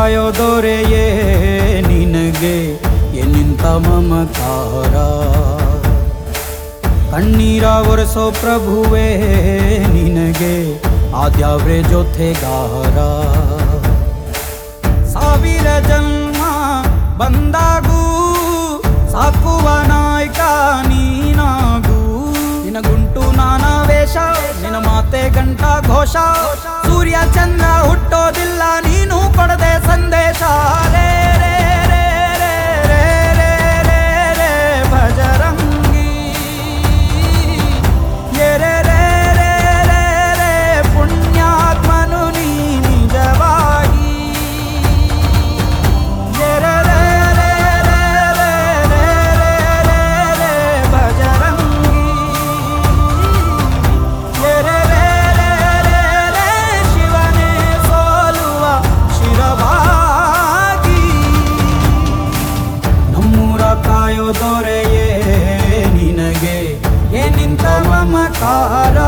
ಕಾಯೋ ದೊರೆಯೇ ನಿನಗೆ ಎನ್ನಿಂತ ಮಮಕಾರ. ಕಣ್ಣೀರ ಒರೆಸೋ ಪ್ರಭುವೇ ನಿನಗೆ ಆದ್ಯಾವ್ರೆ ಜೊತೆಗಾರ. ಸಾವಿರ ಜನ್ಮ ಬಂದಾಗೂ ಸಾಕುವ ನಾಯಕ ನೀನಾಗೂ. ನಿನಗುಂಟು ನಾನಾ ವೇಷ, ನಿನ್ನ ಮಾತೆ ಗಂಟ ಘೋಷ. ಸೂರ್ಯ ಚಂದ್ರ ಹುಟ್ಟೋದಿಲ್ಲ ನೀನು ಕೊಡದೆ ಸಂದೇಶ. ರೇ ರೇ ರೇ ರೇ ರೇ ರೇ ರೇ ರೇ ಭಜರಂಗಿ. ರೇ ರೇ ರೇ ರೇ ರೇ ರೇ ಪುಣ್ಯಾತ್ಮನು ನೀ ನಿಜವಾಗಿ. ರೇ ರೇ ರೇ ರೇ ರೇ ರೇ ರೇ ರೇ ರೇ ಭಜರಂಗಿ. ರೇ ರೇ ರೇ ರೇ ರೇ ರೇ ಶಿವನೇ ಸೋಲುವ ಶಿರವಾಗಿ. ನಮ್ಮೂರ ಕಾಯೋ ದೊರೆಯೇ ನಿನಗೆ ಏನಿಂತ ಮಮಕಾರ.